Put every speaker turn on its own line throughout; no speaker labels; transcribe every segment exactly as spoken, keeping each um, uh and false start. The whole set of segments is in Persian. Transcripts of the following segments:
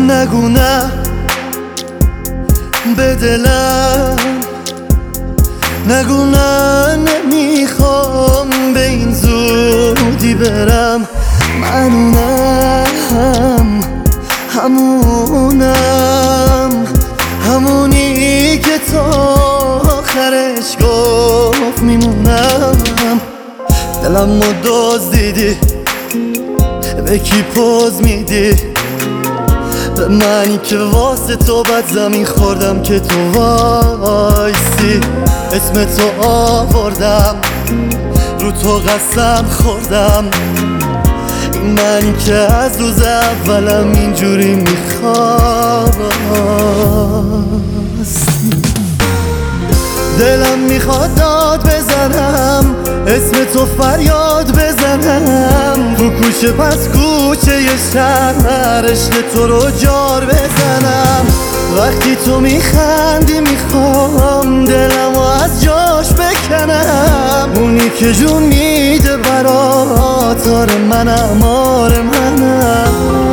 نگو نه به دلم، نگو نه نمیخوام به این زودی برم. منونم همونم، همونی که تا آخرش گفت میمونم. دلم رو دزدیدی، به کی پوز میدی؟ به منی که واسه تو بد زمین خوردم که تو وایسی. اسم تو آوردم، رو تو قسم خوردم. این منی که از روز اولم اینجوری میخواست. دلم میخواد داد بزنم، اسم تو فریاد بزنم. رو کوچه پس کوچه یه شهر عشق تو رو جار بزنم. وقتی تو میخندی میخوام دلمو از جاش بکنم. اونی که جون میده برات آره منم، آره منم.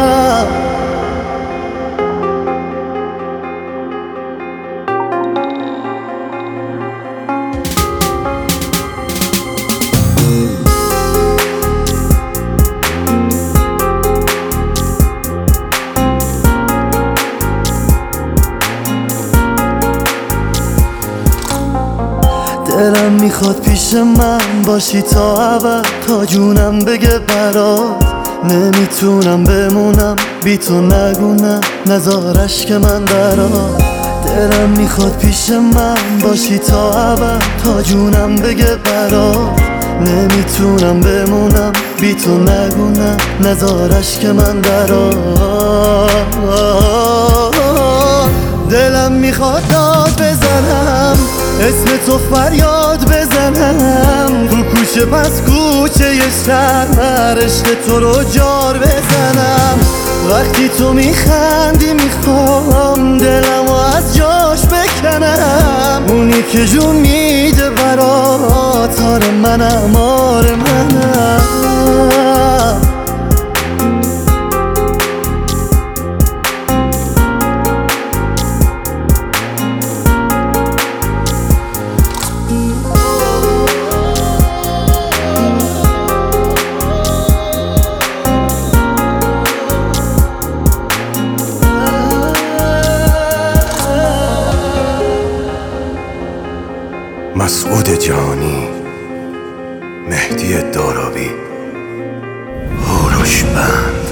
دلم میخواد پیش من باشی تا ابد، تا جونم بگه برات نمیتونم بمونم بی تو. نگو نه نزارش که من برات. دلم میخواد پیش من باشی تا ابد، تا جونم بگه برات نمیتونم بمونم بی تو. نگو نه نزارش که من برات. دلم میخواد داد بزنم، اسم تو فریاد بزنم. رو کوچه پس کوچه یه شهر عشق تو رو جار بزنم. وقتی تو میخندی میخوام دلمو از جاش بکنم. اونی که جون میده برات آره منم، آره منم.
مسعود جهانی، مهدی دارابی، هوروش بند.